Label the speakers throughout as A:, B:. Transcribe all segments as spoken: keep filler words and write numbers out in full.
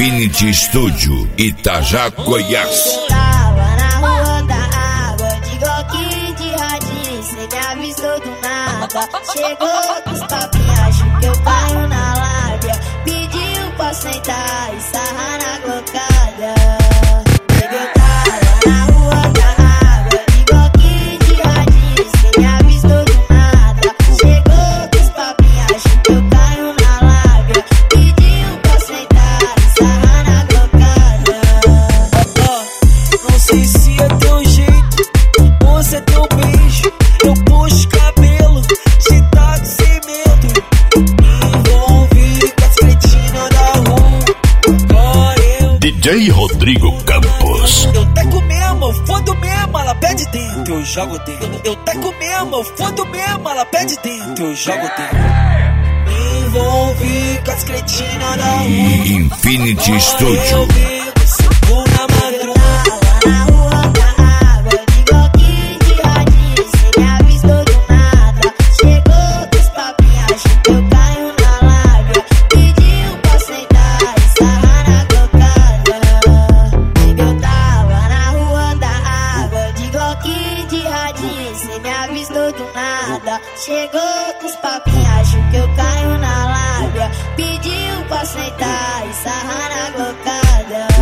A: Infinity Studio, Itajá, Goiás.
B: Eu tava na rua da água, de Glock, de radinho, cê me avisou do nada. Chegou com os papinhos, acho que eu caio na lábia. Pediu pra sentar e sarrar na glocada. Eu tava na rua da água, de Glock, de radinho, cê me avisou do nada. Chegou com os papinhos, acho que eu caio na lábia. Pediu pra sentar e sarrar na glocada.
C: Não sei se é teu jeito ou se é teu beijo. Eu puxo cabelo, te taco sem medo. Me envolvi com as cretinas da rua. Agora eu
A: D J Rodrigo Campos.
C: Eu taco mesmo, eu fodo mesmo, ela pede dentro, eu jogo dentro. Eu taco mesmo, eu fodo mesmo, ela pede dentro, eu jogo dentro. Me envolvi com as cretinas da rua.
A: Infinity
C: Eu
A: Studio.
C: bebo, subo na madrugada.
B: Na rua da água, de Glock, de radinho, cê me avisou do nada. Chegou com os papinhos, acho que eu caio na lábia. Pediu pra sentar e sarrar na glocada. Eu tava na rua da água, de Glock, de radinho, cê me avisou do nada. Chegou com os papinhos, acho que eu caio na lábia. Pediu pra sentar e sarrar na glocada.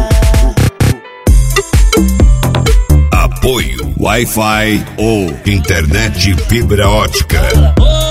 A: Apoio Wi-Fi ou internet fibra ótica.